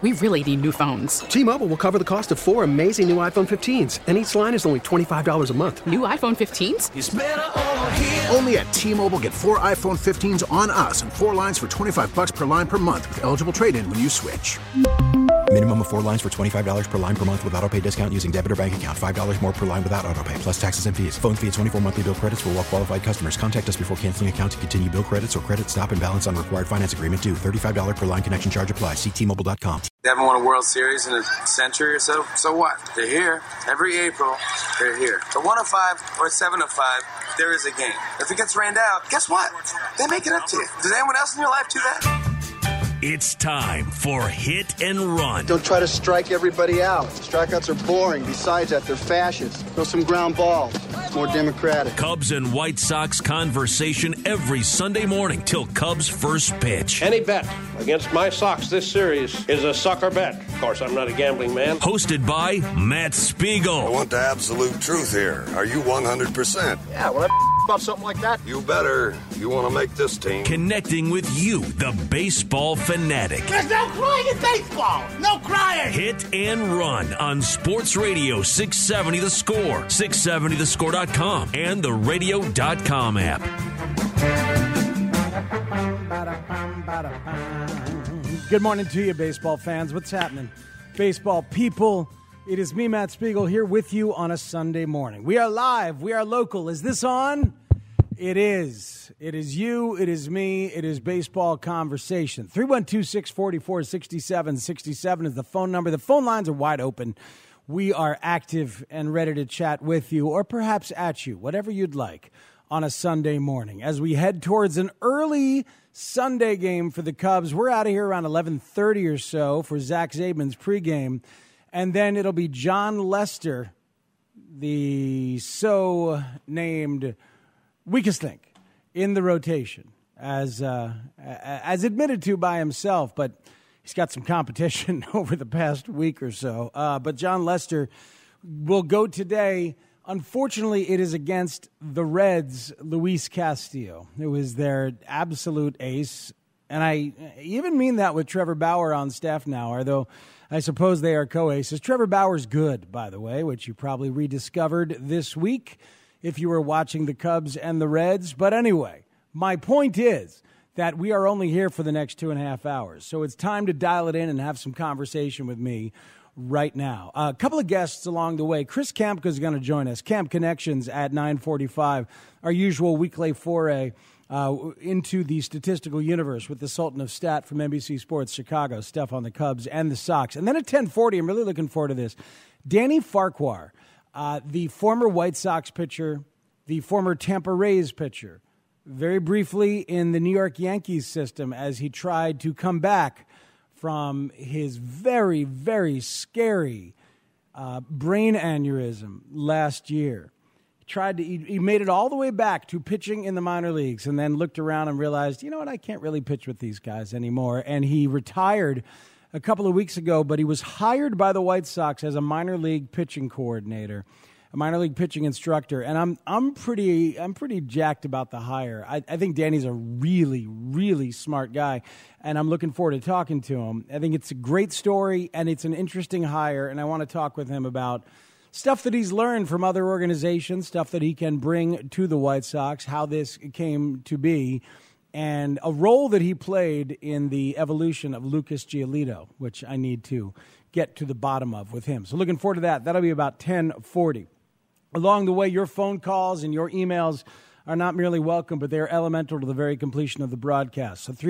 We really need new phones. T-Mobile will cover the cost of 4 amazing new iPhone 15s, and each line is only $25 a month. New iPhone 15s? It's better over here. Only at T-Mobile, get 4 iPhone 15s on us and 4 lines for $25 per line per month with eligible trade-in when you switch. Minimum of 4 lines for $25 per line per month with autopay discount using debit or bank account. $5 more per line without autopay, plus taxes and fees. Phone fee at 24 monthly bill credits for well-qualified customers. Contact us before canceling account to continue bill credits or credit stop and balance on required finance agreement due. $35 per line connection charge applies. See T-Mobile.com. They haven't won a World Series in a century or so. So what? They're here. Every April, they're here. A 1 of 5 or a 7 of 5, there is a game. If it gets rained out, guess what? They make it up to you. Does anyone else in your life do that? It's time for Hit and Run. Don't try to strike everybody out. Strikeouts are boring. Besides that, they're fascist. Throw some ground balls. It's more democratic. Cubs and White Sox conversation every Sunday morning till Cubs first pitch. Any bet against my Sox this series is a sucker bet. Of course, I'm not a gambling man. Hosted by Matt Spiegel. I want the absolute truth here. Are you 100%? Yeah, well, about something like that. You better. You want to make this team. Connecting with you, the baseball fanatic. There's no crying in baseball. No crying. Hit and Run on Sports Radio 670 The Score, 670thescore.com, and the radio.com app. Good morning to you, baseball fans. What's happening? Baseball people, it is me, Matt Spiegel, here with you on a Sunday morning. We are live. We are local. Is this on? It is. It is you. It is me. It is baseball conversation. 312-644-6767 is the phone number. The phone lines are wide open. We are active and ready to chat with you or perhaps at you, whatever you'd like, on a Sunday morning. As we head towards an early Sunday game for the Cubs, we're out of here around 11:30 or so for Zach Zaidman's pregame. And then it'll be John Lester, the so-named weakest link in the rotation, as admitted to by himself, but he's got some competition over the past week or so. But John Lester will go today. Unfortunately, it is against the Reds' Luis Castillo, who is their absolute ace. And I even mean that with Trevor Bauer on staff now, although I suppose they are co-aces. Trevor Bauer's good, by the way, which you probably rediscovered this week if you were watching the Cubs and the Reds. But anyway, my point is that we are only here for the next 2.5 hours. So it's time to dial it in and have some conversation with me right now. A couple of guests along the way. Chris Kamka is going to join us. Camp Connections at 9:45, our usual weekly foray into the statistical universe with the Sultan of Stat from NBC Sports Chicago, stuff on the Cubs and the Sox. And then at 10:40, I'm really looking forward to this, Danny Farquhar, the former White Sox pitcher, the former Tampa Rays pitcher, very briefly in the New York Yankees system as he tried to come back from his very, very scary brain aneurysm last year. He made it all the way back to pitching in the minor leagues and then looked around and realized, you know what, I can't really pitch with these guys anymore. And he retired a couple of weeks ago, but he was hired by the White Sox as a minor league pitching coordinator, a minor league pitching instructor. And I'm pretty jacked about the hire. I think Danny's a really, really smart guy, and I'm looking forward to talking to him. I think it's a great story, and it's an interesting hire, and I want to talk with him about stuff that he's learned from other organizations, stuff that he can bring to the White Sox, how this came to be, and a role that he played in the evolution of Lucas Giolito, which I need to get to the bottom of with him. So looking forward to that. That'll be about 10:40. Along the way, your phone calls and your emails are not merely welcome, but they are elemental to the very completion of the broadcast. So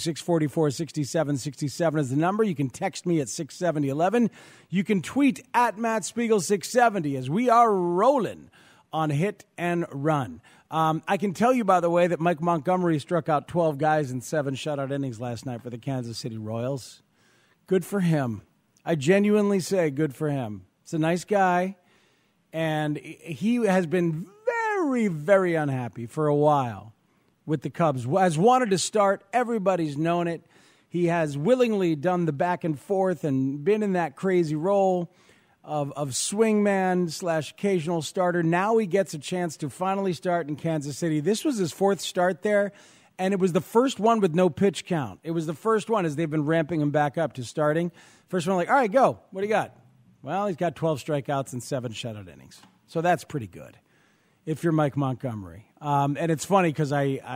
312-644-6767 is the number. You can text me at 67011. You can tweet at MattSpiegel670 as we are rolling on Hit and Run. I can tell you, by the way, that Mike Montgomery struck out 12 guys in 7 shutout innings last night for the Kansas City Royals. Good for him. I genuinely say good for him. He's a nice guy, and he has been very, very unhappy for a while with the Cubs. Has wanted to start. Everybody's known it. He has willingly done the back and forth and been in that crazy role of swingman / occasional starter. Now he gets a chance to finally start in Kansas City. This was his 4th start there, And it was the first one with no pitch count. It was the first one as they've been ramping him back up to starting. First one, like, all right, go. What do you got? Well, he's got 12 strikeouts and 7 shutout innings. So that's pretty good if you're Mike Montgomery. And it's funny because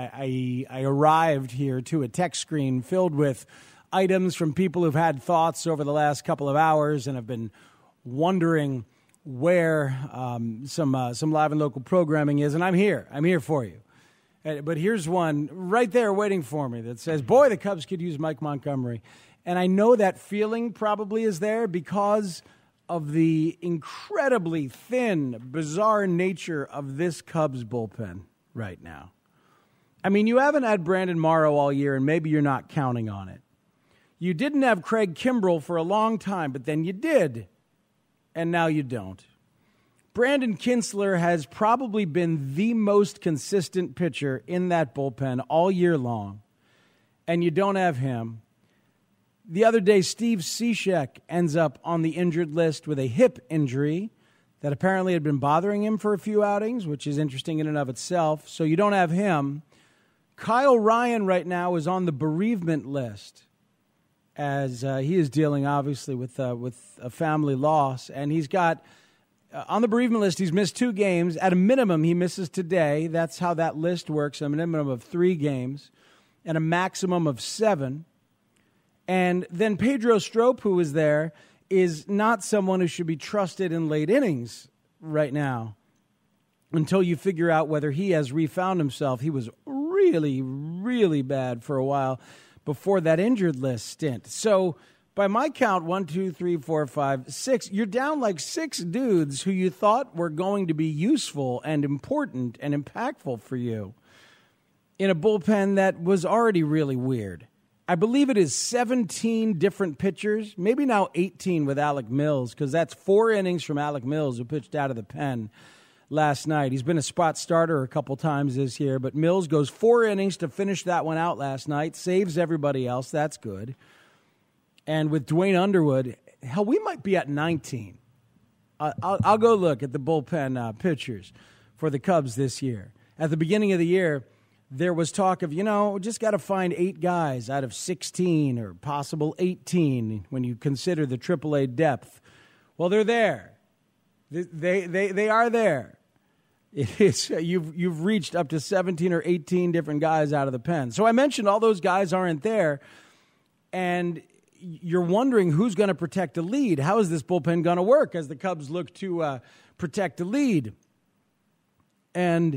I arrived here to a text screen filled with items from people who've had thoughts over the last couple of hours and have been wondering where some live and local programming is. And I'm here. I'm here for you. But here's one right there waiting for me that says, boy, the Cubs could use Mike Montgomery. And I know that feeling probably is there because of the incredibly thin, bizarre nature of this Cubs bullpen right now. I mean, you haven't had Brandon Morrow all year, and maybe you're not counting on it. You didn't have Craig Kimbrell for a long time, but then you did, and now you don't. Brandon Kinsler has probably been the most consistent pitcher in that bullpen all year long, and you don't have him. The other day, Steve Cishek ends up on the injured list with a hip injury that apparently had been bothering him for a few outings, which is interesting in and of itself. So you don't have him. Kyle Ryan right now is on the bereavement list as he is dealing, obviously, with a family loss. And he's got, on the bereavement list, he's missed 2 games. At a minimum, he misses today. That's how that list works, a minimum of 3 games and a maximum of 7. And then Pedro Strop, who is there, is not someone who should be trusted in late innings right now until you figure out whether he has refound himself. He was really, really bad for a while before that injured list stint. So by my count, 1, 2, 3, 4, 5, 6, you're down like 6 dudes who you thought were going to be useful and important and impactful for you in a bullpen that was already really weird. I believe it is 17 different pitchers, maybe now 18 with Alec Mills, because that's 4 innings from Alec Mills, who pitched out of the pen last night. He's been a spot starter a couple times this year, but Mills goes 4 innings to finish that one out last night, saves everybody else. That's good. And with Dwayne Underwood, hell, we might be at 19. I'll go look at the bullpen pitchers for the Cubs this year. At the beginning of the year, there was talk of, just got to find 8 guys out of 16 or possible 18 when you consider the AAA depth. Well, they're there. They are there. It is you've reached up to 17 or 18 different guys out of the pen. So I mentioned all those guys aren't there, and you're wondering who's going to protect the lead. How is this bullpen going to work as the Cubs look to protect the lead? And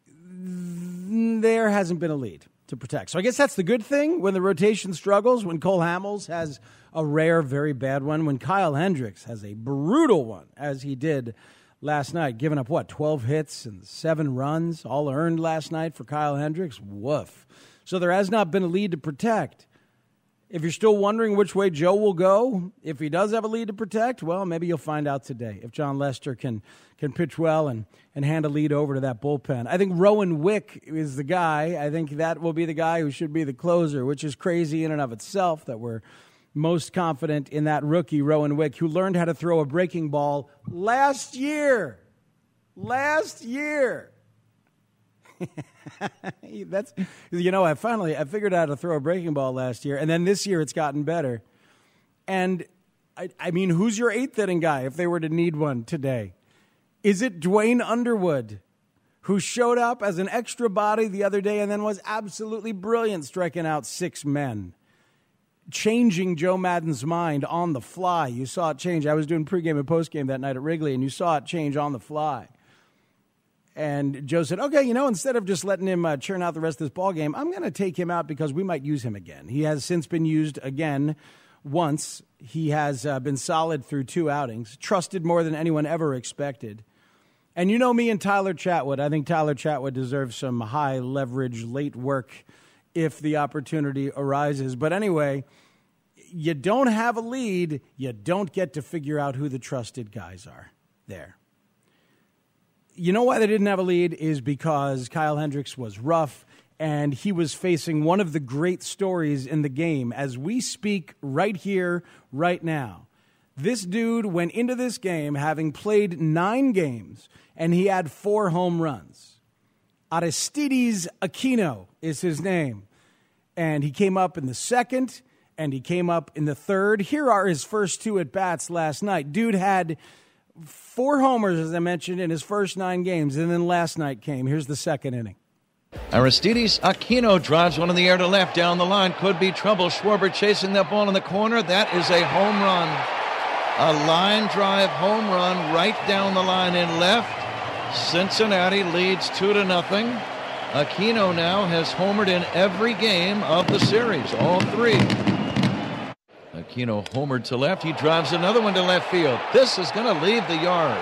there hasn't been a lead to protect. So I guess that's the good thing when the rotation struggles, when Cole Hamels has a rare, very bad one, when Kyle Hendricks has a brutal one, as he did last night, giving up, 12 hits and 7 runs, all earned last night for Kyle Hendricks. Woof. So there has not been a lead to protect. If you're still wondering which way Joe will go, if he does have a lead to protect, well, maybe you'll find out today if John Lester can pitch well and hand a lead over to that bullpen. I think Rowan Wick is the guy. I think that will be the guy who should be the closer, which is crazy in and of itself that we're most confident in that rookie, Rowan Wick, who learned how to throw a breaking ball last year. Last year. That's, I figured out how to throw a breaking ball last year, and then this year it's gotten better. And I mean, who's your 8th inning guy if they were to need one today? Is it Dwayne Underwood, who showed up as an extra body the other day and then was absolutely brilliant, striking out 6 men, changing Joe Madden's mind on the fly? You saw it change. I was doing pregame and postgame that night at Wrigley, and you saw it change on the fly. And Joe said, okay, instead of just letting him churn out the rest of this ball game, I'm going to take him out because we might use him again. He has since been used again once. He has been solid through 2 outings, trusted more than anyone ever expected. And you know me and Tyler Chatwood. I think Tyler Chatwood deserves some high leverage late work if the opportunity arises. But anyway, you don't have a lead. You don't get to figure out who the trusted guys are there. You know why they didn't have a lead is because Kyle Hendricks was rough, and he was facing one of the great stories in the game as we speak right here, right now. This dude went into this game having played 9 games, and he had 4 home runs. Aristides Aquino is his name. And he came up in the second, and he came up in the third. Here are his first 2 at-bats last night. Dude had 4 homers, as I mentioned, in his first 9 games, and then last night came. Here's the second inning. Aristides Aquino drives one in the air to left, down the line. Could be trouble. Schwarber chasing that ball in the corner. That is a home run. A line drive home run right down the line in left. Cincinnati leads 2-0. Aquino now has homered in every game of the series, all 3. Aquino homered to left. He drives another one to left field. This is going to leave the yard.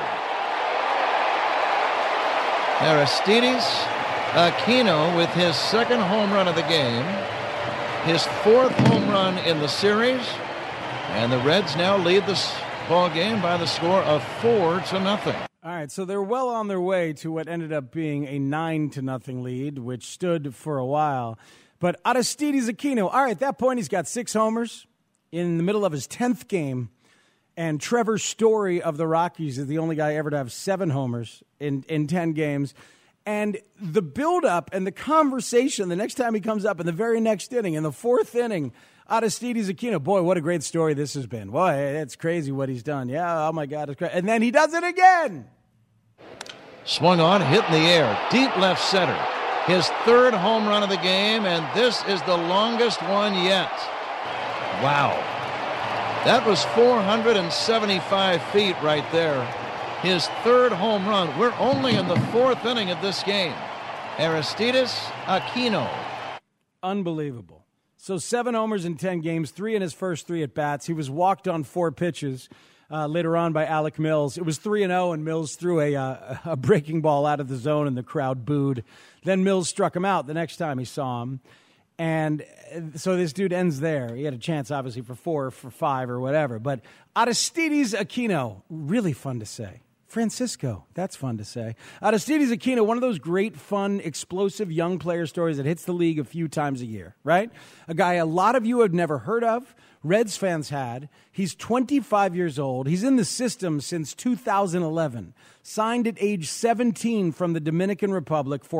Aristides Aquino with his second home run of the game, his 4th home run in the series, and the Reds now lead this ball game by the score of 4-0. All right, so they're well on their way to what ended up being a 9-0 lead, which stood for a while. But Aristides Aquino, all right, at that point he's got 6 homers in the middle of his 10th game. And Trevor Story of the Rockies is the only guy ever to have 7 homers in 10 games. And the buildup and the conversation the next time he comes up in the very next inning, in the 4th inning, Aristides Aquino, boy, what a great story this has been. Boy, it's crazy what he's done. Yeah, oh my God, it's crazy. And then he does it again. Swung on, hit in the air, deep left center. His 3rd home run of the game, and this is the longest one yet. Wow. That was 475 feet right there. His 3rd home run. We're only in the 4th inning of this game. Aristides Aquino. Unbelievable. So 7 homers in 10 games, 3 in his first 3 at-bats. He was walked on 4 pitches later on by Alec Mills. It was 3-0, and Mills threw a breaking ball out of the zone, and the crowd booed. Then Mills struck him out the next time he saw him. And so this dude ends there. He had a chance, obviously, for 4 or for 5 or whatever. But Aristides Aquino, really fun to say. Francisco, that's fun to say. Aristides Aquino, one of those great, fun, explosive young player stories that hits the league a few times a year, right? A guy a lot of you have never heard of. Reds fans had. He's 25 years old. He's in the system since 2011. Signed at age 17 from the Dominican Republic for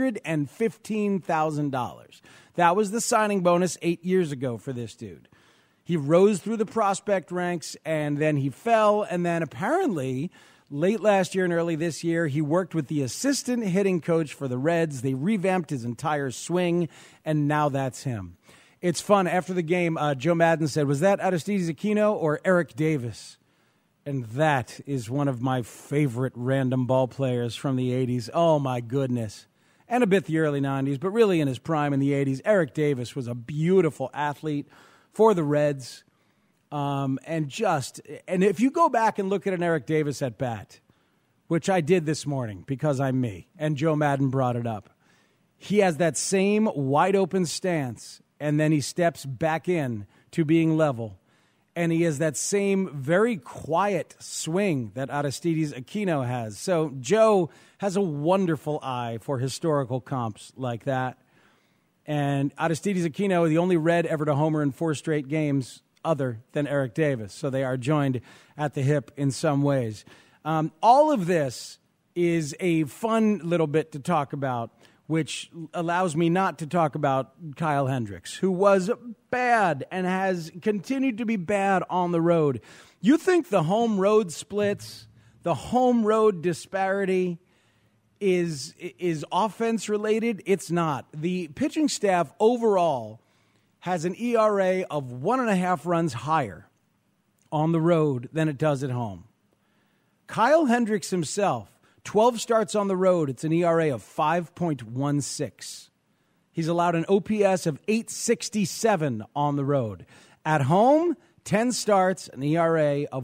$115,000. That was the signing bonus 8 years ago for this dude. He rose through the prospect ranks, and then he fell, and then apparently late last year and early this year, he worked with the assistant hitting coach for the Reds. They revamped his entire swing, and now that's him. It's fun. After the game, Joe Madden said, was that Aristides Aquino or Eric Davis? And that is one of my favorite random ball players from the 80s. Oh, my goodness. And a bit the early 90s, but really in his prime in the 80s. Eric Davis was a beautiful athlete for the Reds. And if you go back and look at an Eric Davis at bat, which I did this morning because I'm me, and Joe Madden brought it up, he has that same wide open stance, and then he steps back in to being level. And he has that same very quiet swing that Aristides Aquino has. So Joe has a wonderful eye for historical comps like that. And Aristides Aquino, the only Red ever to homer in 4 straight games other than Eric Davis. So they are joined at the hip in some ways. All of this is a fun little bit to talk about, which allows me not to talk about Kyle Hendricks, who was bad and has continued to be bad on the road. You think the home-road splits, the home-road disparity is offense-related? It's not. The pitching staff overall has an ERA of 1.5 runs higher on the road than it does at home. Kyle Hendricks himself, 12 starts on the road, it's an ERA of 5.16. He's allowed an OPS of 867 on the road. At home, 10 starts, an ERA of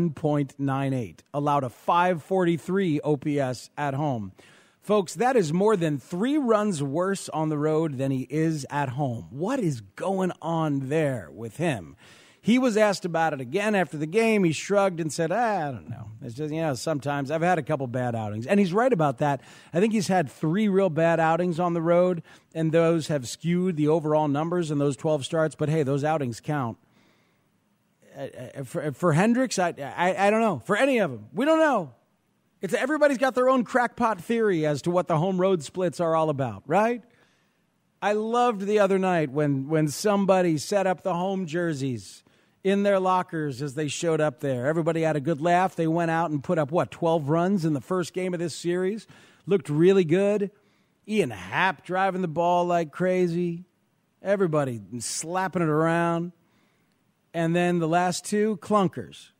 1.98. Allowed a 543 OPS at home. Folks, that is more than 3 runs worse on the road than he is at home. What is going on there with him? He was asked about it again after the game. He shrugged and said, I don't know. It's just, sometimes I've had a couple bad outings. And he's right about that. I think he's had 3 real bad outings on the road, and those have skewed the overall numbers in those 12 starts. But, hey, those outings count. For Hendricks, I don't know. For any of them, we don't know. Everybody's got their own crackpot theory as to what the home road splits are all about, right? I loved the other night when somebody set up the home jerseys in their lockers as they showed up there. Everybody had a good laugh. They went out and put up, 12 runs in the first game of this series. Looked really good. Ian Happ driving the ball like crazy. Everybody slapping it around. And then the last two, clunkers.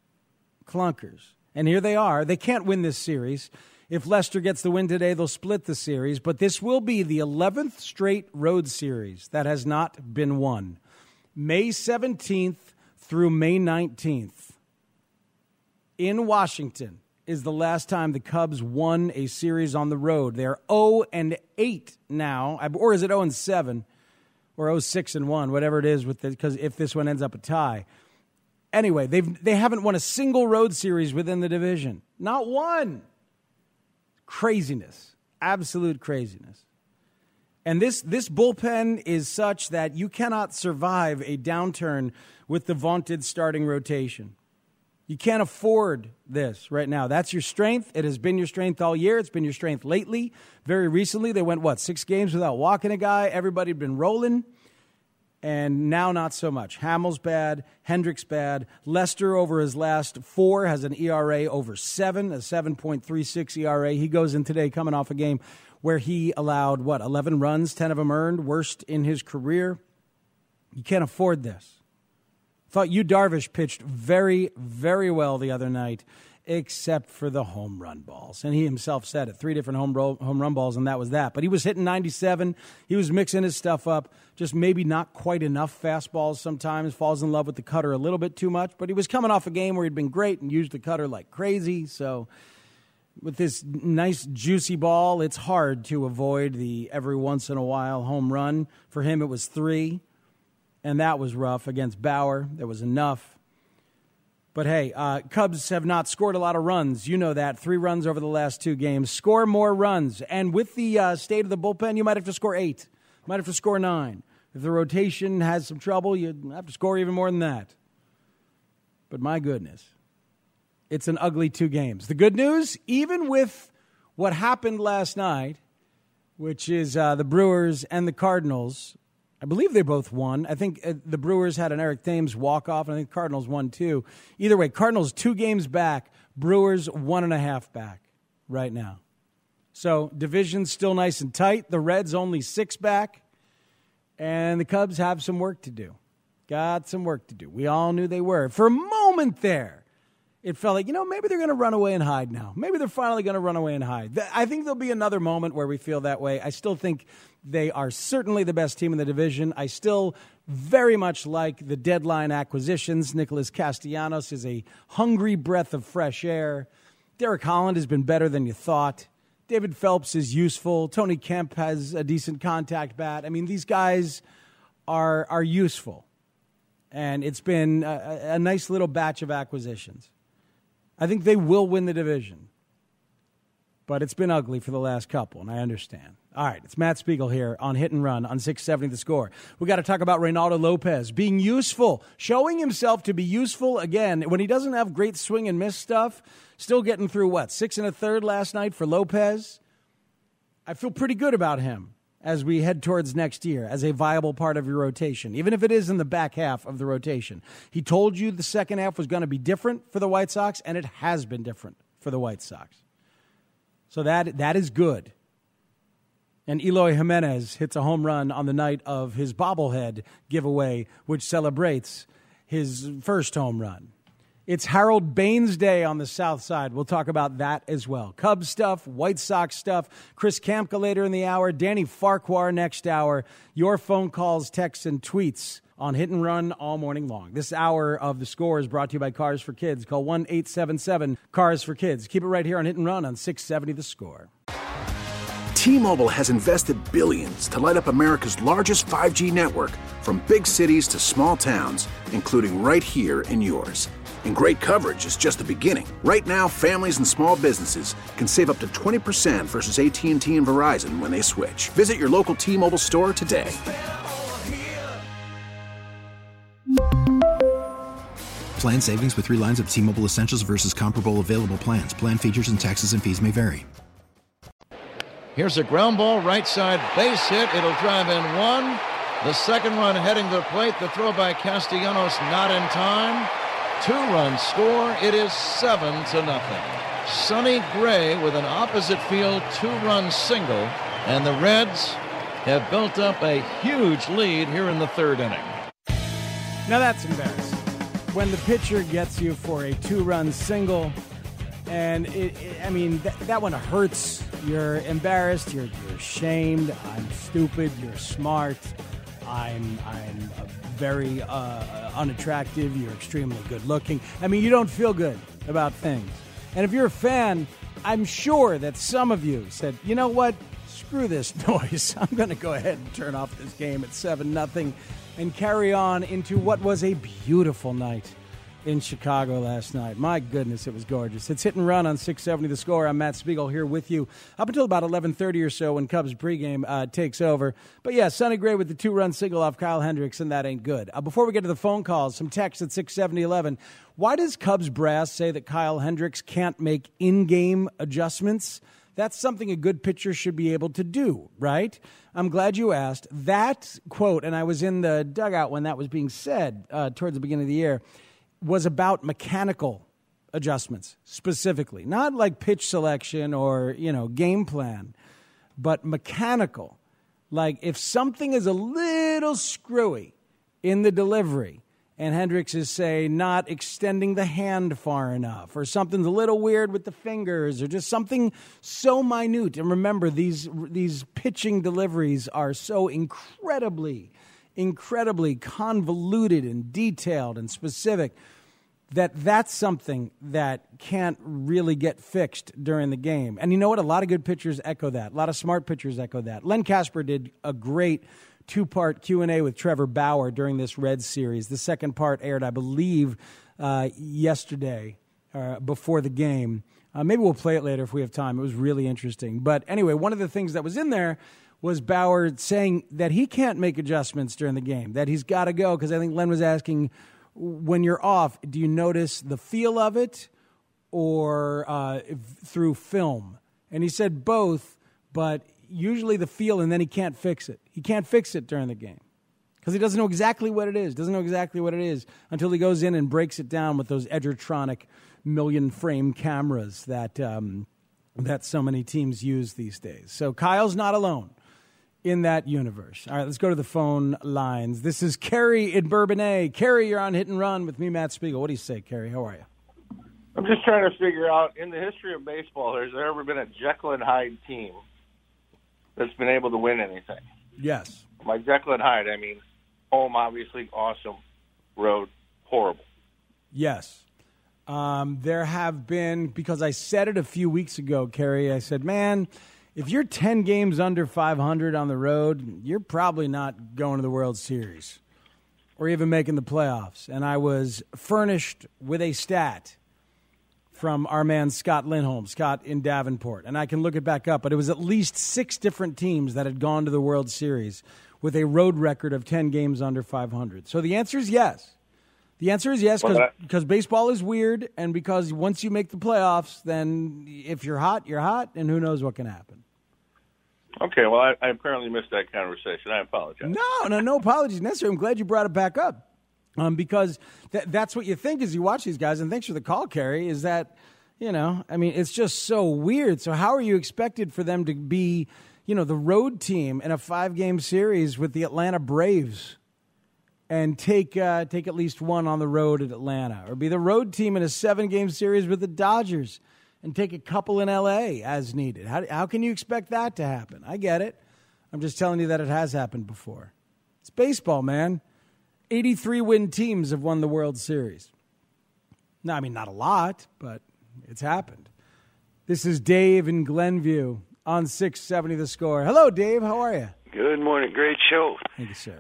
And here they are. They can't win this series. If Leicester gets the win today, they'll split the series. But this will be the 11th straight road series that has not been won. May 17th through May 19th in Washington is the last time the Cubs won a series on the road. They're 0-8 now. Or is it 0-7? Or 0-6-1, whatever it is, because if this one ends up a tie. Anyway, they haven't won a single road series within the division. Not one. Craziness. Absolute craziness. And this bullpen is such that you cannot survive a downturn with the vaunted starting rotation. You can't afford this right now. That's your strength. It has been your strength all year. It's been your strength lately. Very recently, they went, 6 games without walking a guy. Everybody had been rolling. And now not so much. Hamill's bad. Hendricks bad. Lester over his last 4 has an ERA over 7, a 7.36 ERA. He goes in today coming off a game where he allowed, 11 runs, 10 of them earned, worst in his career. You can't afford this. Thought Yu Darvish pitched very, very well the other night, except for the home run balls. And he himself said it, 3 different home run balls, and that was that. But he was hitting 97. He was mixing his stuff up, just maybe not quite enough fastballs sometimes, falls in love with the cutter a little bit too much. But he was coming off a game where he'd been great and used the cutter like crazy. So with this nice, juicy ball, it's hard to avoid the every once in a while home run. For him, it was 3. And that was rough against Bauer. There was enough. But, hey, Cubs have not scored a lot of runs. You know that. 3 runs over the last 2 games. Score more runs. And with the state of the bullpen, you might have to score 8. You might have to score 9. If the rotation has some trouble, you have to score even more than that. But, my goodness, it's an ugly 2 games. The good news, even with what happened last night, which is the Brewers and the Cardinals, I believe they both won. I think the Brewers had an Eric Thames walk-off, and I think Cardinals won too. Either way, Cardinals 2 games back, Brewers 1.5 back right now. So division's still nice and tight. The Reds only 6 back, and the Cubs have some work to do. Got some work to do. We all knew they were. For a moment there, it felt like, maybe they're going to run away and hide now. Maybe they're finally going to run away and hide. I think there'll be another moment where we feel that way. I still think they are certainly the best team in the division. I still very much like the deadline acquisitions. Nicholas Castellanos is a hungry breath of fresh air. Derek Holland has been better than you thought. David Phelps is useful. Tony Kemp has a decent contact bat. I mean, these guys are useful. And it's been a nice little batch of acquisitions. I think they will win the division. But it's been ugly for the last couple, and I understand. All right, it's Matt Spiegel here on Hit and Run on 670 The Score. We got to talk about Reynaldo Lopez being useful, showing himself to be useful again. When he doesn't have great swing and miss stuff, still getting through, 6 1/3 last night for Lopez. I feel pretty good about him as we head towards next year as a viable part of your rotation, even if it is in the back half of the rotation. He told you the second half was going to be different for the White Sox, and it has been different for the White Sox. So that is good. And Eloy Jimenez hits a home run on the night of his bobblehead giveaway, which celebrates his first home run. It's Harold Baines Day on the South Side. We'll talk about that as well. Cubs stuff, White Sox stuff, Chris Kamka later in the hour, Danny Farquhar next hour. Your phone calls, texts, and tweets on Hit and Run all morning long. This hour of The Score is brought to you by Cars for Kids. Call 1-877-CARS-FOR-KIDS. Keep it right here on Hit and Run on 670 The Score. T-Mobile has invested billions to light up America's largest 5G network, from big cities to small towns, including right here in yours. And great coverage is just the beginning. Right now, families and small businesses can save up to 20% versus AT&T and Verizon when they switch. Visit your local T-Mobile store today. Plan savings with 3 lines of T-Mobile Essentials versus comparable available plans. Plan features and taxes and fees may vary. Here's a ground ball, right side base hit. It'll drive in one. The second run heading to the plate. The throw by Castellanos not in time. 2-run score. It is 7-0. Sonny Gray with an opposite field 2-run single. And the Reds have built up a huge lead here in the third inning. Now that's embarrassing. When the pitcher gets you for a 2-run single, and that one hurts. You're embarrassed. You're ashamed. I'm stupid. You're smart. I'm very unattractive. You're extremely good looking. I mean, you don't feel good about things. And if you're a fan, I'm sure that some of you said, you know what? Screw this noise. I'm going to go ahead and turn off this game at 7-0 and carry on into what was a beautiful night in Chicago last night. My goodness, it was gorgeous. It's Hit and Run on 670 The Score. I'm Matt Spiegel here with you up until about 11:30 or so when Cubs pregame takes over. But yeah, Sonny Gray with the 2-run single off Kyle Hendricks, and that ain't good. Before we get to the phone calls, some text at 670-11. Why does Cubs brass say that Kyle Hendricks can't make in-game adjustments? That's something a good pitcher should be able to do, right? I'm glad you asked. That quote, and I was in the dugout when that was being said towards the beginning of the year, was about mechanical adjustments specifically. Not like pitch selection or, game plan, but mechanical. Like if something is a little screwy in the delivery and Hendricks is, say, not extending the hand far enough, or something's a little weird with the fingers, or just something so minute. And remember, these pitching deliveries are so incredibly convoluted and detailed and specific that's something that can't really get fixed during the game. And you know what? A lot of good pitchers echo that. A lot of smart pitchers echo that. Len Kasper did a great 2-part Q&A with Trevor Bauer during this Reds series. The second part aired, I believe, yesterday before the game. Maybe we'll play it later if we have time. It was really interesting. But anyway, one of the things that was in there was Bauer saying that he can't make adjustments during the game, that he's got to go, because I think Len was asking, when you're off, do you notice the feel of it or through film? And he said both, but usually the feel, and then he can't fix it. He can't fix it during the game because he doesn't know exactly what it is, until he goes in and breaks it down with those Edgertronic million-frame cameras that so many teams use these days. So Kyle's not alone in that universe. All right, let's go to the phone lines. This is Kerry in Bourbonnais. Kerry, you're on Hit and Run with me, Matt Spiegel. What do you say, Kerry? How are you? I'm just trying to figure out, in the history of baseball, has there ever been a Jekyll and Hyde team that's been able to win anything? Yes. By Jekyll and Hyde, I mean home, obviously, awesome, road, horrible. Yes. There have been, because I said it a few weeks ago, Kerry, I said, man, if you're 10 games under 500 on the road, you're probably not going to the World Series or even making the playoffs. And I was furnished with a stat from our man Scott Lindholm, Scott in Davenport. And I can look it back up, but it was at least 6 different teams that had gone to the World Series with a road record of 10 games under 500. So the answer is yes. The answer is yes, because baseball is weird, and because once you make the playoffs, then if you're hot, you're hot, and who knows what can happen. Okay, well, I apparently missed that conversation. I apologize. No apologies necessary. I'm glad you brought it back up because that's what you think as you watch these guys, and thanks for the call, Kerry, is that, it's just so weird. So how are you expected for them to be, the road team in a 5-game series with the Atlanta Braves and take at least one on the road at Atlanta, or be the road team in a 7-game series with the Dodgers and take a couple in L.A. as needed? How can you expect that to happen? I get it. I'm just telling you that it has happened before. It's baseball, man. 83-win teams have won the World Series. No, I mean, not a lot, but it's happened. This is Dave in Glenview on 670 The Score. Hello, Dave. How are you? Good morning. Great show. Thank you, sir.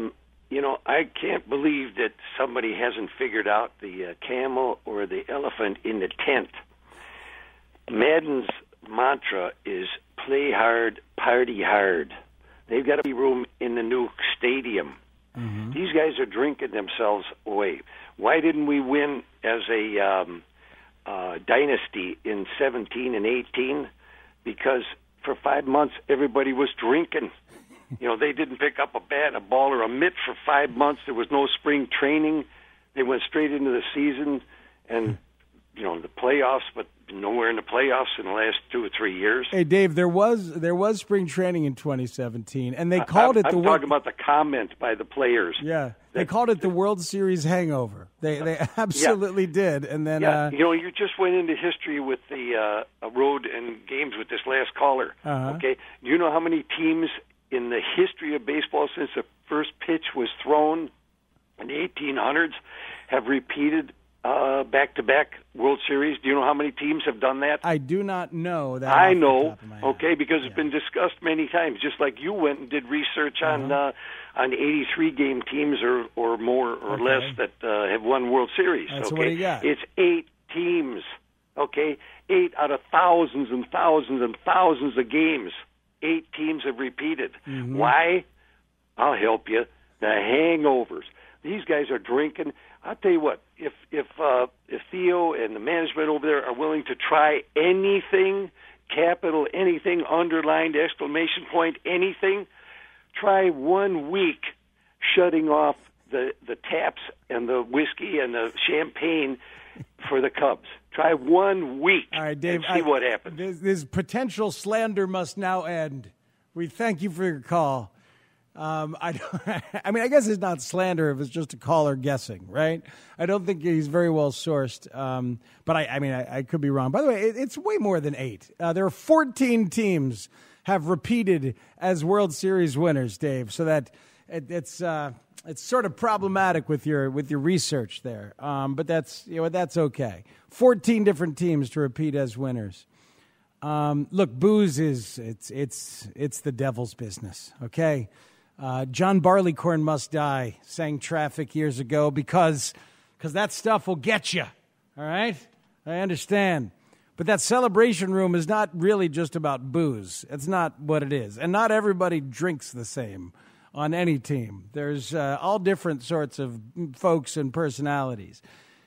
I can't believe that somebody hasn't figured out the camel or the elephant in the tent. Madden's mantra is play hard, party hard. They've got to be room in the new stadium. Mm-hmm. These guys are drinking themselves away. Why didn't we win as a dynasty in 17 and 18? Because for 5 months, everybody was drinking. They didn't pick up a bat, a ball, or a mitt for 5 months. There was no spring training. They went straight into the season and, the playoffs, but nowhere in the playoffs in the last 2 or 3 years. Hey, Dave, there was spring training in 2017, and they called it the... I'm talking about the comment by the players. Yeah, they called it the World Series hangover. They absolutely did, and then... you just went into history with the road and games with this last caller, okay? Do you know how many teams in the history of baseball since the first pitch was thrown in the 1800s have repeated back-to-back World Series? Do you know how many teams have done that? I do not know that. I know, okay, because it's been discussed many times. Just like you went and did research on 83-game teams or more or less that have won World Series. So what do you got? It's 8 teams, okay? 8 out of thousands and thousands and thousands of games. 8 teams have repeated. Mm-hmm. Why? I'll help you. The hangovers. These guys are drinking. I'll tell you what, if Theo and the management over there are willing to try anything, capital anything, underlined, exclamation point, anything, try 1 week shutting off the taps and the whiskey and the champagne for the Cubs. Try 1 week. All right, Dave, and see what happens. This potential slander must now end. We thank you for your call. I guess it's not slander if it's just a caller guessing, right? I don't think he's very well sourced, but I could be wrong. By the way, it's way more than 8. There are 14 teams have repeated as World Series winners, Dave. So that it's sort of problematic with your research there, but that's okay. 14 different teams to repeat as winners. Look, booze is the devil's business. Okay. John Barleycorn Must Die sang Traffic years ago because that stuff will get you, all right? I understand. But that Celebration Room is not really just about booze. It's not what it is. And not everybody drinks the same on any team. There's all different sorts of folks and personalities.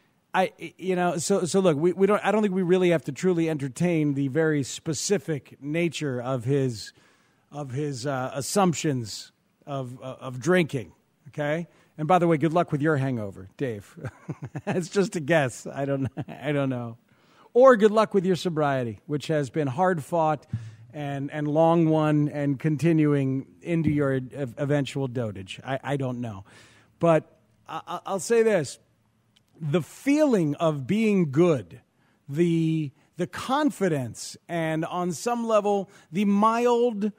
So look, we don't. I don't think we really have to truly entertain the very specific nature of his assumptions of drinking, okay? And by the way, good luck with your hangover, Dave. It's just a guess. I don't know. Or good luck with your sobriety, which has been hard fought and long won and continuing into your eventual dotage. I don't know. But I'll say this. The feeling of being good, the confidence, and on some level, the mild,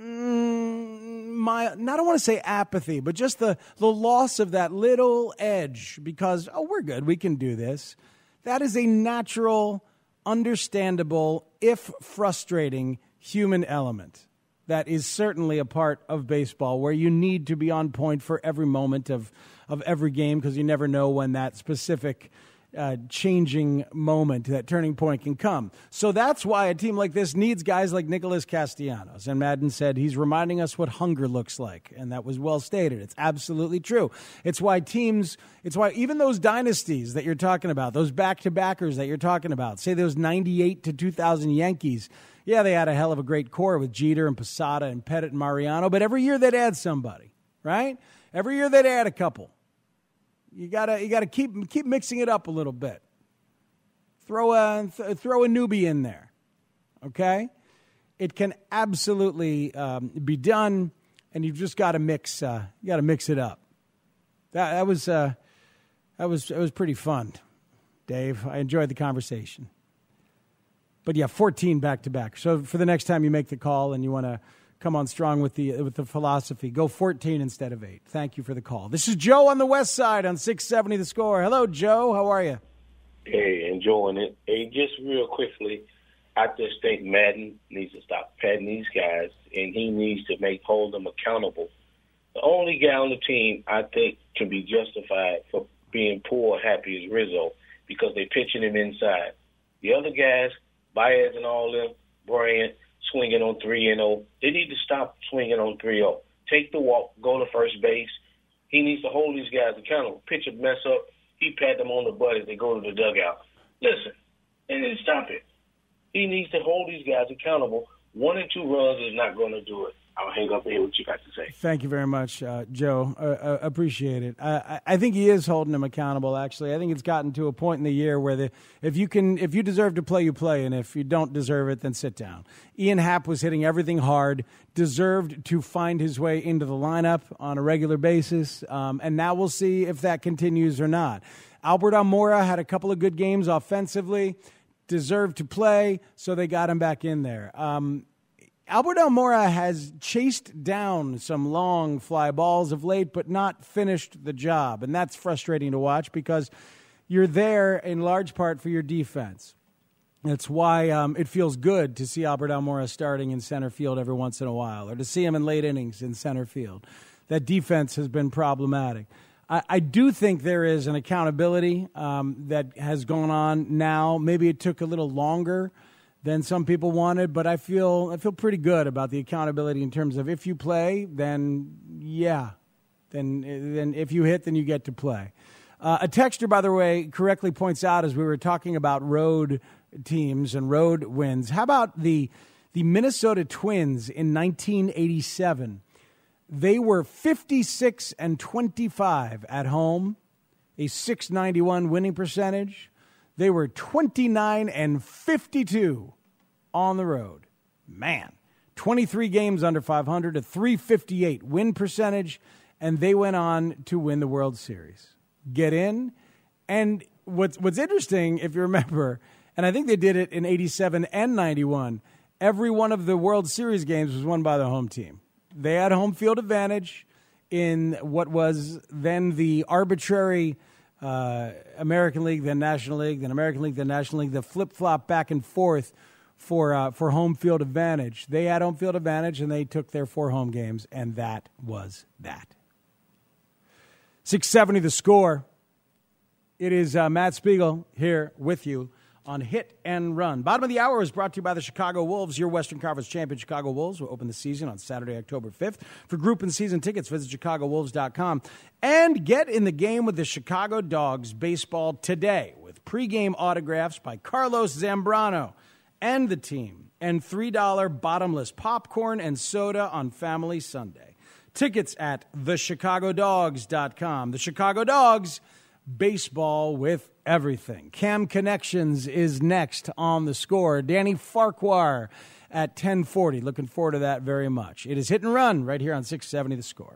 I don't want to say apathy, but just the loss of that little edge because, we're good, we can do this. That is a natural, understandable, if frustrating, human element. That is certainly a part of baseball where you need to be on point for every moment of every game because you never know when that specific changing moment, that turning point can come. So that's why a team like this needs guys like Nicholas Castellanos. And Madden said he's reminding us what hunger looks like. And that was well stated. It's absolutely true. It's why even those dynasties that you're talking about, those back-to-backers that you're talking about, say those 98 to 2000 Yankees, yeah, they had a hell of a great core with Jeter and Posada and Pettit and Mariano, but every year they'd add somebody, right? Every year they'd add a couple. You gotta keep mixing it up a little bit. Throw a newbie in there, okay? It can absolutely be done, and you've just got to mix. You got to mix it up. That was pretty fun, Dave. I enjoyed the conversation. But yeah, 14 back to back. So for the next time you make the call and you want to come on strong with the philosophy, go 14 instead of 8. Thank you for the call. This is Joe on the West Side on 670 The Score. Hello, Joe. How are you? Hey, enjoying it. Hey, just real quickly, I just think Madden needs to stop patting these guys, and he needs to hold them accountable. The only guy on the team I think can be justified for being poor or happy is Rizzo because they're pitching him inside. The other guys, Baez and all them, Bryant, swinging on 3-0. They need to stop swinging on 3-0. Take the walk, go to first base. He needs to hold these guys accountable. Pitcher mess up, he pat them on the butt as they go to the dugout. Listen, and then stop it. He needs to hold these guys accountable. 1 and 2 runs is not going to do it. I'll hang up and hear what you got to say. Thank you very much, Joe. Appreciate it. I think he is holding him accountable, actually. I think it's gotten to a point in the year where if you deserve to play, you play, and if you don't deserve it, then sit down. Ian Happ was hitting everything hard, deserved to find his way into the lineup on a regular basis, and now we'll see if that continues or not. Albert Almora had a couple of good games offensively, deserved to play, so they got him back in there. Albert Almora has chased down some long fly balls of late, but not finished the job. And that's frustrating to watch because you're there in large part for your defense. That's why it feels good to see Albert Almora starting in center field every once in a while, or to see him in late innings in center field. That defense has been problematic. I do think there is an accountability that has gone on now. Maybe it took a little longer than some people wanted, but I feel pretty good about the accountability in terms of if you play, then yeah. Then if you hit, then you get to play. A texter, by the way, correctly points out as we were talking about road teams and road wins, how about the Minnesota Twins in 1987? They were 56-25 at home, a .691 winning percentage. They were 29-52 on the road. Man, 23 games under 500, a .358 win percentage, and they went on to win the World Series. Get in. And what's interesting, if you remember, and I think they did it in 87 and 91, every one of the World Series games was won by the home team. They had home field advantage in what was then the arbitrary American League, then National League, then American League, then National League, the flip-flop back and forth for home field advantage. They had home field advantage, and they took their 4 home games, and that was that. 670 The Score. It is Matt Spiegel here with you on Hit and Run. Bottom of the hour is brought to you by the Chicago Wolves. Your Western Conference champion Chicago Wolves will open the season on Saturday, October 5th. For group and season tickets, visit ChicagoWolves.com. And get in the game with the Chicago Dogs baseball today with pregame autographs by Carlos Zambrano and the team, and $3 bottomless popcorn and soda on Family Sunday. Tickets at thechicagodogs.com. The Chicago Dogs, baseball with everything. Cam Connections is next on The Score. Danny Farquhar at 10:40. Looking forward to that very much. It is Hit and Run right here on 670 The Score.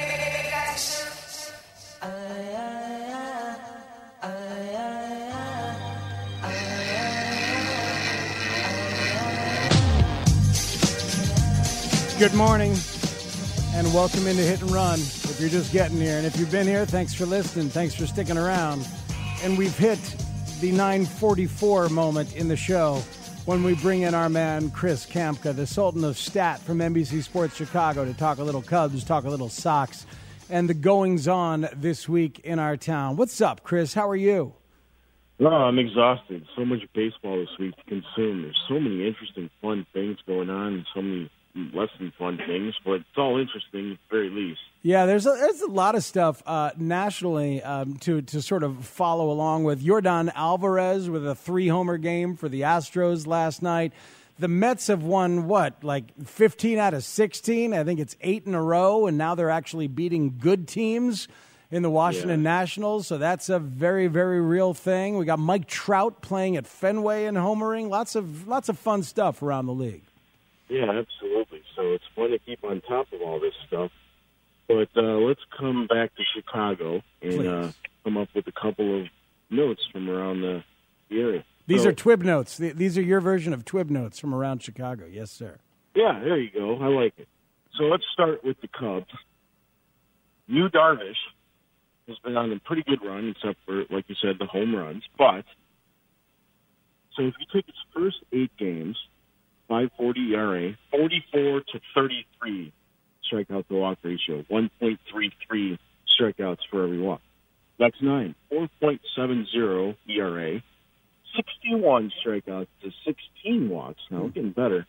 Good morning, and welcome into Hit and Run. If you're just getting here, and if you've been here, thanks for listening, thanks for sticking around. And we've hit the 9:44 moment in the show when we bring in our man, Chris Kamka, the Sultan of Stat from NBC Sports Chicago, to talk a little Cubs, talk a little Sox, and the goings-on this week in our town. What's up, Chris? How are you? No, I'm exhausted. So much baseball this week to consume. There's so many interesting, fun things going on, and so many less than fun things, but it's all interesting at the very least. Yeah, there's a lot of stuff nationally to sort of follow along with. Yordan Alvarez with a 3-homer game for the Astros last night. The Mets have won, 15 out of 16? I think it's 8 in a row, and now they're actually beating good teams in the Washington Nationals, so that's a very, very real thing. We got Mike Trout playing at Fenway and homering. Lots of fun stuff around the league. Yeah, absolutely. So it's fun to keep on top of all this stuff. But let's come back to Chicago and come up with a couple of notes from around the area. These are Twib notes. These are your version of Twib notes from around Chicago. Yes, sir. Yeah, there you go. I like it. So let's start with the Cubs. Yu Darvish has been on a pretty good run, except for, like you said, the home runs. But, so if you take its first 8 games, 5.40 ERA, 44-33 strikeout to walk ratio, 1.33 strikeouts for every walk. That's 9. 4.70 ERA, 61 strikeouts to 16 walks. Now we're getting better.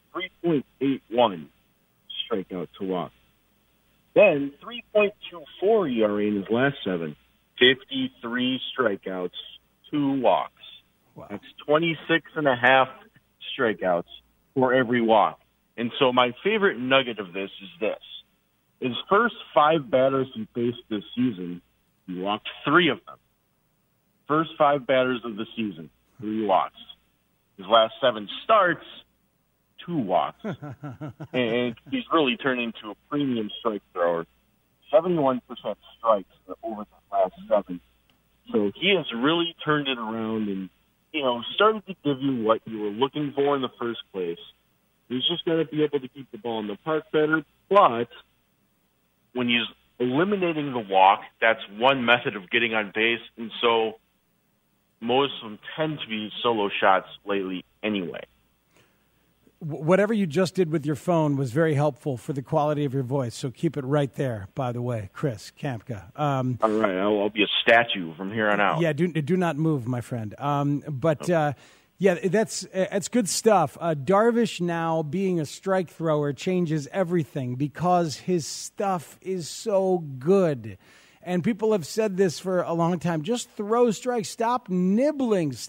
3.81 strikeout to walk. Then 3.24 ERA in his last 7, 53 strikeouts, 2 walks. Wow. That's 26.5 strikeouts for every walk. And so my favorite nugget of this is this. His first 5 batters he faced this season, he walked 3 of them. First 5 batters of the season, 3 walks. His last 7 starts, 2 walks. And he's really turned into a premium strike thrower. 71% strikes over the last 7. So he has really turned it around and, started to give you what you were looking for in the first place. He's just got to be able to keep the ball in the park better. But when he's eliminating the walk, that's one method of getting on base. And so most of them tend to be solo shots lately anyway. Whatever you just did with your phone was very helpful for the quality of your voice, so keep it right there, by the way, Chris Kamka. All right, I'll be a statue from here on out. Yeah, do not move, my friend. Yeah, that's good stuff. Darvish now being a strike thrower changes everything because his stuff is so good. And people have said this for a long time. Just throw strikes. Stop nibbling with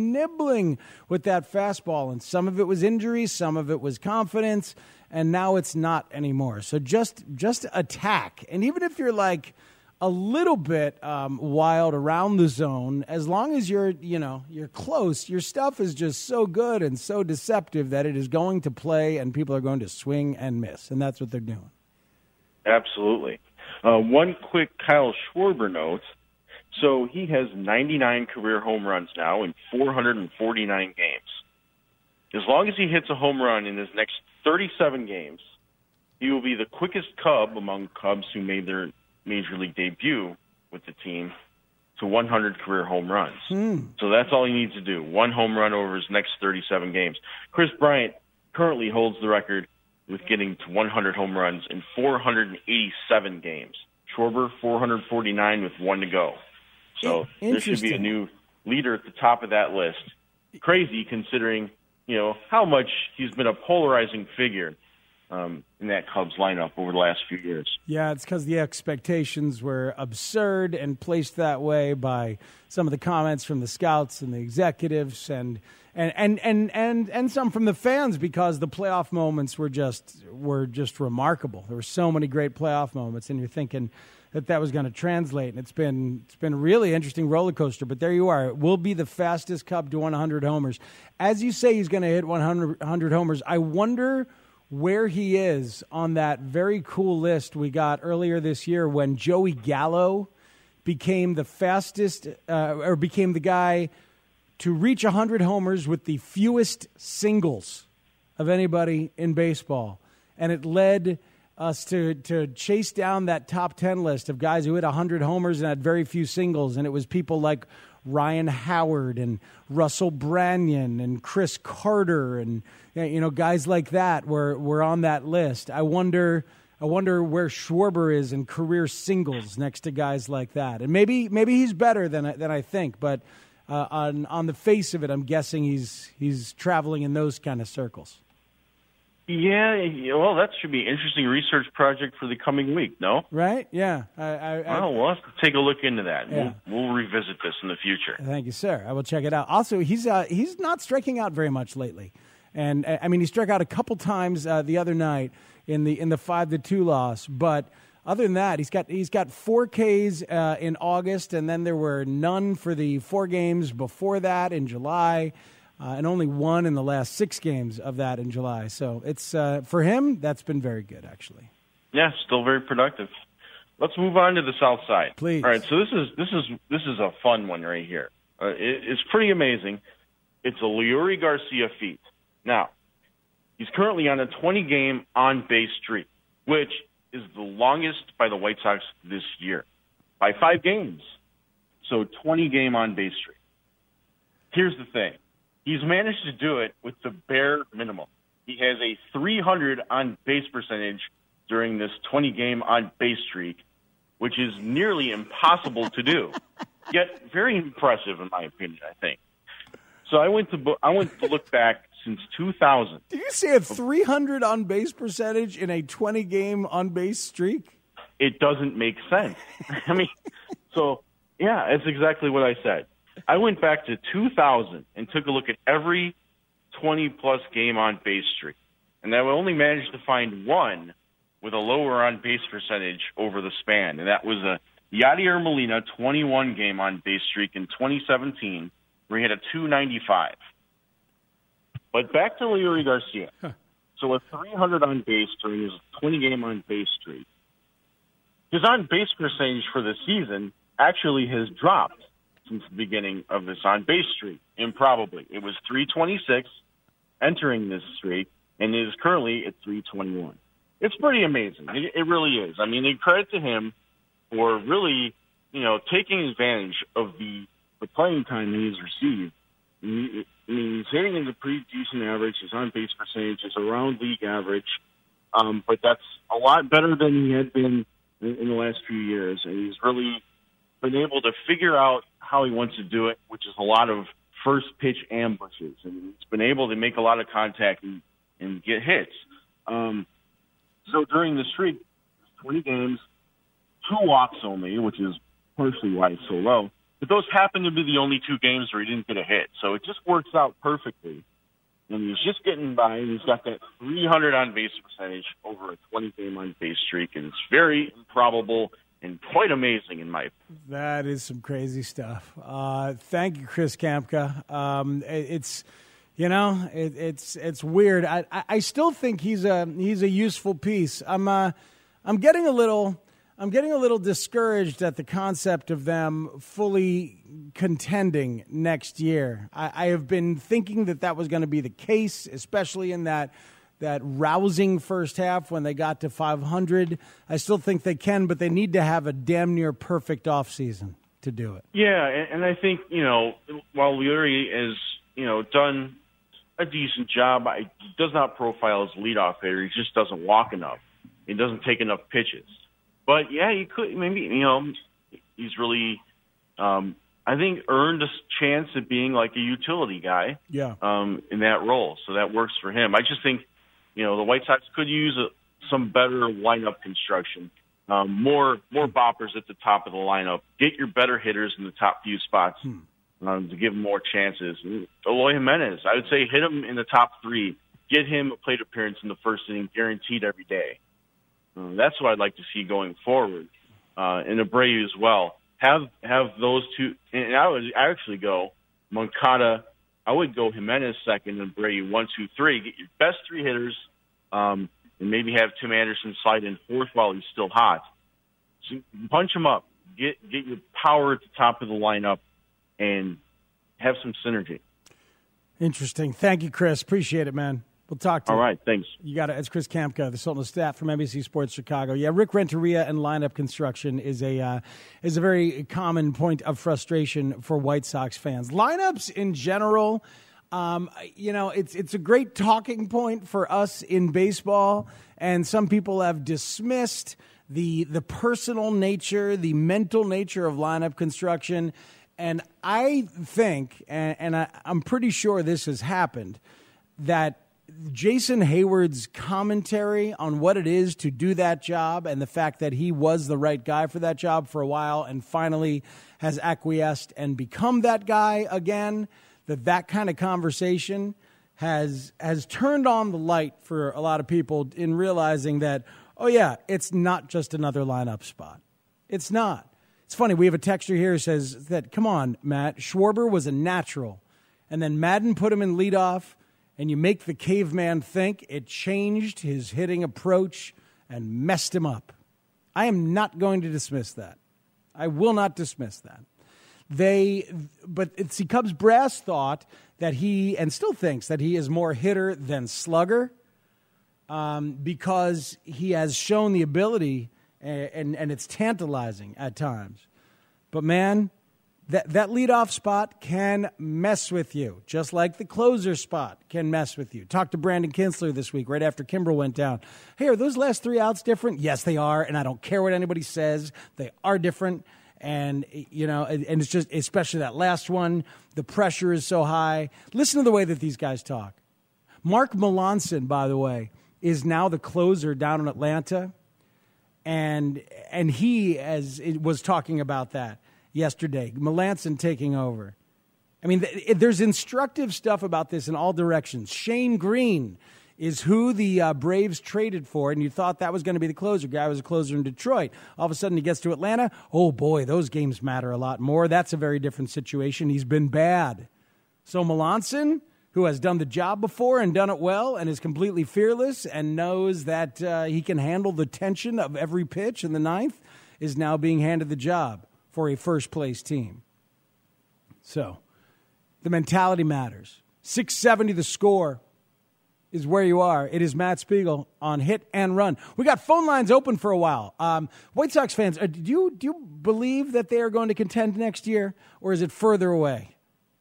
that fastball. And some of it was injury, some of it was confidence, and now it's not anymore. So just attack. And even if you're like a little bit wild around the zone, as long as you're close, your stuff is just so good and so deceptive that it is going to play and people are going to swing and miss. And that's what they're doing. Absolutely. One quick Kyle Schwarber note. So he has 99 career home runs now in 449 games. As long as he hits a home run in his next 37 games, he will be the quickest Cub among Cubs who made their Major League debut with the team to 100 career home runs. So that's all he needs to do, 1 home run over his next 37 games. Chris Bryant currently holds the record with getting to 100 home runs in 487 games. Schwarber, 449 with 1 to go. So there should be a new leader at the top of that list. Crazy considering, how much he's been a polarizing figure in that Cubs lineup over the last few years. Yeah, it's because the expectations were absurd and placed that way by some of the comments from the scouts and the executives and some from the fans because the playoff moments were just remarkable. There were so many great playoff moments, and you're thinking that was going to translate. And it's been a really interesting roller coaster. But there you are. It will be the fastest Cub to 100 homers. As you say, he's going to hit 100 homers. I wonder where he is on that very cool list we got earlier this year when Joey Gallo became the fastest or became the guy to reach 100 homers with the fewest singles of anybody in baseball. And it led us to chase down that top 10 list of guys who hit 100 homers and had very few singles. And it was people like Ryan Howard and Russell Branyan and Chris Carter and guys like that were on that list. I wonder where Schwarber is in career singles next to guys like that. And maybe he's better than I think, but on the face of it, I'm guessing he's traveling in those kind of circles. Yeah, well, that should be an interesting research project for the coming week, no? Right? Yeah. We'll have to take a look into that. Yeah. We'll revisit this in the future. Thank you, sir. I will check it out. Also, he's not striking out very much lately. And, he struck out a couple times the other night in the 5-2 loss, but other than that, he's got 4 Ks in August, and then there were none for the 4 games before that in July. And only 1 in the last 6 games of that in July. So it's for him, that's been very good, actually. Yeah, still very productive. Let's move on to the South Side. Please. All right, so this is a fun one right here. It's pretty amazing. It's a Leury Garcia feat. Now, he's currently on a 20-game on-base streak, which is the longest by the White Sox this year, by 5 games. So 20-game on-base streak. Here's the thing. He's managed to do it with the bare minimum. He has a 300 on-base percentage during this 20-game on-base streak, which is nearly impossible to do, yet very impressive in my opinion, I think. So I went to look back since 2000. Did you say a 300 on-base percentage in a 20-game on-base streak? It doesn't make sense. So Yeah, it's exactly what I said. I went back to 2000 and took a look at every 20-plus game on-base streak, and I only managed to find one with a lower on-base percentage over the span, and that was a Yadier Molina 21-game on-base streak in 2017, where he had a 295. But back to Leury Garcia. So with 300 on base during his 20-game on-base streak, his on-base percentage for the season actually has dropped since the beginning of this on-base streak, improbably. It was 326 entering this streak, and it is currently at 321. It's pretty amazing. It really is. I mean, credit to him for really, taking advantage of the playing time that he's received. He's hitting in a pretty decent average. His on-base percentage is around league average, but that's a lot better than he had been in the last few years. And he's really been able to figure out how he wants to do it, which is a lot of first pitch ambushes. And he's been able to make a lot of contact and get hits. So during the streak, 20 games, 2 walks only, which is partially why it's so low. But those happen to be the only 2 games where he didn't get a hit. So it just works out perfectly. And he's just getting by, and he's got that 300 on-base percentage over a 20-game on-base streak. And it's very improbable and quite amazing in my opinion. That is some crazy stuff. Thank you, Chris Kamka. It's weird. I still think he's a useful piece. I'm getting a little discouraged at the concept of them fully contending next year. I have been thinking that was going to be the case, especially in that rousing first half when they got to 500. I still think they can, but they need to have a damn near perfect offseason to do it. Yeah, and I think, while Leury has, done a decent job, he does not profile as a leadoff hitter. He just doesn't walk enough. He doesn't take enough pitches. But, yeah, he could maybe, he's really, I think, earned a chance at being like a utility guy in that role. So that works for him. I just think, the White Sox could use some better lineup construction, more boppers at the top of the lineup. Get your better hitters in the top few spots to give them more chances. Eloy Jimenez, I would say hit him in the top 3. Get him a plate appearance in the first inning guaranteed every day. That's what I'd like to see going forward. And Abreu as well. Have those two. And I would actually go Moncada. I would go Jimenez second and Abreu 1, 2, 3. Get your best 3 hitters, and maybe have Tim Anderson slide in 4th while he's still hot. So punch him up. Get your power at the top of the lineup, and have some synergy. Interesting. Thank you, Chris. Appreciate it, man. We'll talk to you. All right, thanks. You got it. It's Chris Kamka, the Sultan of Staff from NBC Sports Chicago. Yeah, Rick Renteria and lineup construction is a very common point of frustration for White Sox fans. Lineups in general, it's a great talking point for us in baseball, and some people have dismissed the personal nature, the mental nature of lineup construction. And I think, and I'm pretty sure this has happened, that Jason Hayward's commentary on what it is to do that job and the fact that he was the right guy for that job for a while and finally has acquiesced and become that guy again, that kind of conversation has turned on the light for a lot of people in realizing that, oh yeah, it's not just another lineup spot. It's not. It's funny, we have a texter here who says that, come on, Matt, Schwarber was a natural, and then Madden put him in leadoff, and you make the caveman think. It changed his hitting approach and messed him up. I am not going to dismiss that. I will not dismiss that. But it's Cubs brass thought that he, and still thinks that he is more hitter than slugger, because he has shown the ability, and it's tantalizing at times. But man, that leadoff spot can mess with you, just like the closer spot can mess with you. Talked to Brandon Kinsler this week, right after Kimbrel went down. Hey, are those last 3 outs different? Yes, they are, and I don't care what anybody says. They are different, and and it's just, especially that last one, the pressure is so high. Listen to the way that these guys talk. Mark Melanson, by the way, is now the closer down in Atlanta, and he was talking about that. yesterday. Melanson taking over. I mean, there's instructive stuff about this in all directions. Shane Green is who the Braves traded for, and you thought that was going to be the closer. Guy was a closer in Detroit. All of a sudden he gets to Atlanta. Oh, boy, those games matter a lot more. That's a very different situation. He's been bad. So Melanson, who has done the job before and done it well and is completely fearless and knows that he can handle the tension of every pitch in the ninth, is now being handed the job for a first-place team. So the mentality matters. 670 The Score is where you are. It is Matt Spiegel on Hit and Run. We got phone lines open for a while. White Sox fans, do you believe that they are going to contend next year, or is it further away?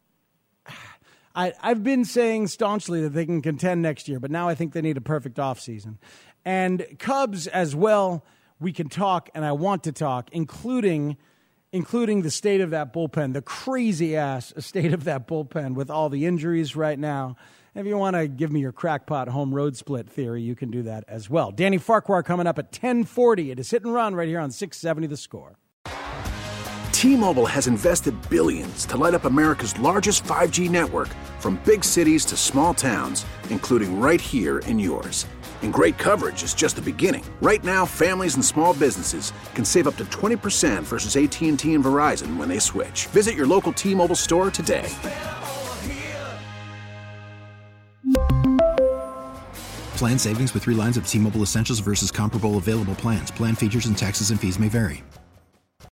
I've been saying staunchly that they can contend next year, but now I think they need a perfect offseason. And Cubs as well, we can talk, and I want to talk, including the state of that bullpen, the crazy-ass state of that bullpen with all the injuries right now. If you want to give me your crackpot home road split theory, you can do that as well. Danny Farquhar coming up at 10:40. It is Hit and Run right here on 670 The Score. T-Mobile has invested billions to light up America's largest 5G network, from big cities to small towns, including right here in yours. And great coverage is just the beginning. Right now, families and small businesses can save up to 20% versus AT&T and Verizon when they switch. Visit your local T-Mobile store today. Plan savings with 3 lines of T-Mobile Essentials versus comparable available plans. Plan features and taxes and fees may vary.